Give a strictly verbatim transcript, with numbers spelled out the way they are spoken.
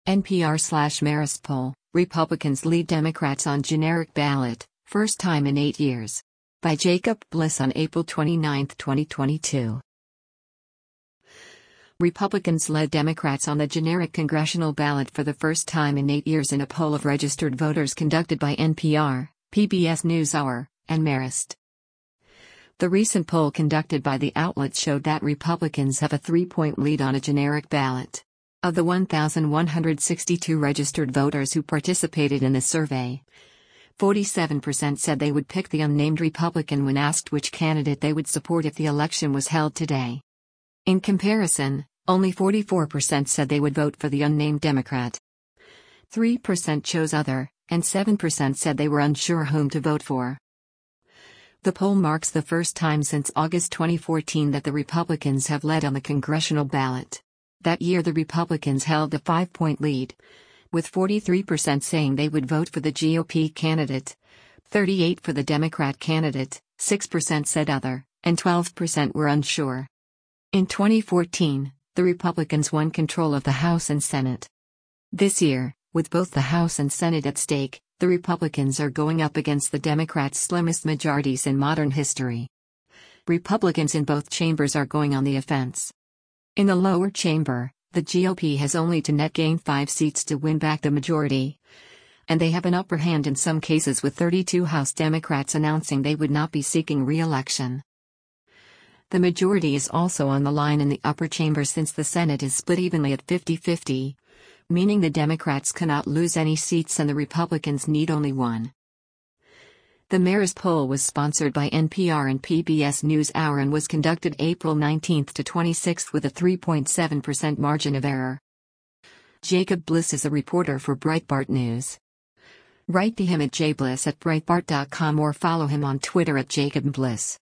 N P R slash Marist poll, Republicans lead Democrats on generic ballot, first time in eight years. By Jacob Bliss on April twenty-ninth, twenty twenty-two. Republicans led Democrats on the generic congressional ballot for the first time in eight years in a poll of registered voters conducted by N P R, P B S NewsHour, and Marist. The recent poll conducted by the outlet showed that Republicans have a three-point lead on a generic ballot. Of the one thousand one hundred sixty-two registered voters who participated in the survey, forty-seven percent said they would pick the unnamed Republican when asked which candidate they would support if the election was held today. In comparison, only forty-four percent said they would vote for the unnamed Democrat. three percent chose other, and seven percent said they were unsure whom to vote for. The poll marks the first time since August twenty fourteen that the Republicans have led on the congressional ballot. That year the Republicans held a five-point lead, with forty-three percent saying they would vote for the G O P candidate, thirty-eight percent for the Democrat candidate, six percent said other, and twelve percent were unsure. In twenty fourteen, the Republicans won control of the House and Senate. This year, with both the House and Senate at stake, the Republicans are going up against the Democrats' slimmest majorities in modern history. Republicans in both chambers are going on the offense. In the lower chamber, the G O P has only to net gain five seats to win back the majority. And they have an upper hand in some cases, with thirty-two House Democrats announcing they would not be seeking re-election. The majority is also on the line in the upper chamber since the Senate is split evenly at fifty-fifty, meaning the Democrats cannot lose any seats and the Republicans need only one. The Marist poll was sponsored by N P R and P B S NewsHour and was conducted April nineteenth to twenty-sixth with a three point seven percent margin of error. Jacob Bliss is a reporter for Breitbart News. Write to him at jbliss at breitbart dot com or follow him on Twitter at Jacob Bliss.